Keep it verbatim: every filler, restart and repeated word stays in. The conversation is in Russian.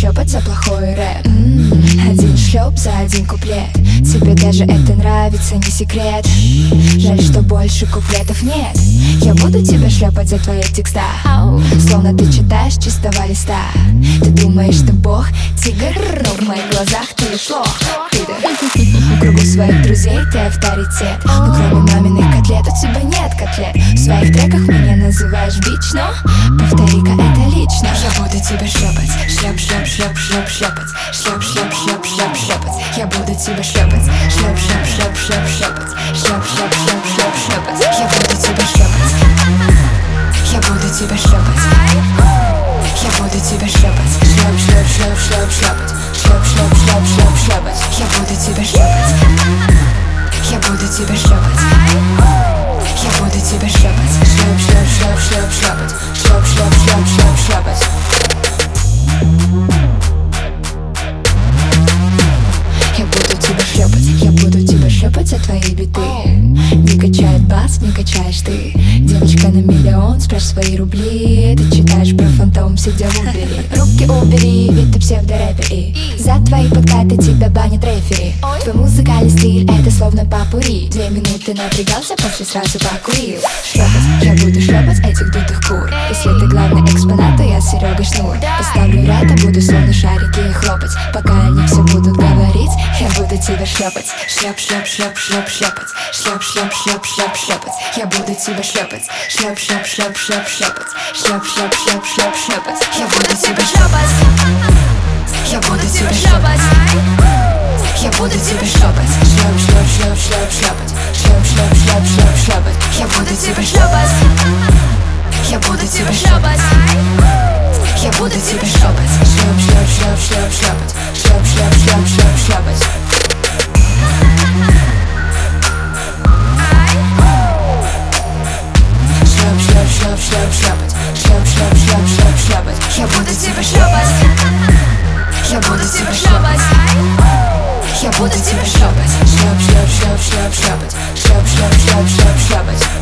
шлепать за плохой рэп. М-м, Один шлеп за один куплет. Тебе даже это нравится, не секрет. Жаль, что больше куплетов нет. Я буду тебя шлепать за твои текста, словно ты читаешь чистого листа. Ты думаешь, ты бог, тигр, но в моих глазах ты лишь лох. В кругу своих друзей ты авторитет, но кроме маминых котлет у тебя нет котлет. В своих треках меня называешь бич, но повтори-ка это лично. Я буду тебя шлепать, шлеп, шлеп, шлеп, шлеп, шлепать, шлеп, шлеп, шлеп, шлеп, шлепать. Я буду тебя шлепать, шлеп, шлеп, шлеп, шлеп, шлепать, шлеп, шлеп, шлеп, шлеп, шлепать. Я буду тебя шлепать, я буду тебя шлепать, я буду тебя шлепать, шлеп, шлеп, шлеп, шлеп, шлепать, шлеп, шлеп, шлеп, шлеп, шлепать. Я буду тебя шлепать, я буду тебя шлепать, я буду тебя шлепать, шлеп, шлеп, шлеп, шлеп, шлепать, шлеп, шлеп, шлеп, шлеп, шлепать. Я буду тебя шлепать, я буду тебя шлепать за твои биты. Не качает бас, не качаешь ты. Девочка на миллион, спрячь свои рубли. Ты читаешь про фантом, сидя в убери. Руки убери, ведь ты псевдорэпер. И за твои подкаты тебя банят рефери. Твой музыкальный стиль, это словно попури. Две минуты напрягался, после сразу покурил. Шлепать, я буду шлепать этих дутых кур. Если ты главный экспонат, то я Серега Шнур. Поставлю ряд, а буду словно шарики хлопать. Пока они все будут говорить, я буду тебя шлепать. Шлеп, шлеп, шлеп, шлеп, шлепать. Шлеп, шлеп, шлеп, шлеп, шлепать. Я буду тебя шлепать. Шлеп, шлеп, шлеп, шлеп, шлепать. Шлеп, шлеп, шлеп, шлеп, шлепать. Я буду тебя шлепать. Я буду тебя шлепать. Я буду тебя шлепать. Шлеп, шлеп, шлеп, шлеп, шлепать. Шлеп, шлеп, шлеп, шлеп, шлепать. Я буду тебя шлепать. Я буду тебя шлепать. Я буду тебя шлепать. Шлеп, шлеп, шлеп, шлеп, шлепать. Шлеп, шлеп, шлеп, шлеп, шлепать. Шлеп, шлеп, шлеп, шлеп, шлепать. Шлеп, шлеп, шлеп, шлеп, шлепать. Я буду тебя шлепать. Я буду тебя шлепать. Я буду тебя шлепать. Шлеп, шлеп, шлеп, шлеп, шлепать. Шлеп, шлеп, шлеп, шлеп, шлепать.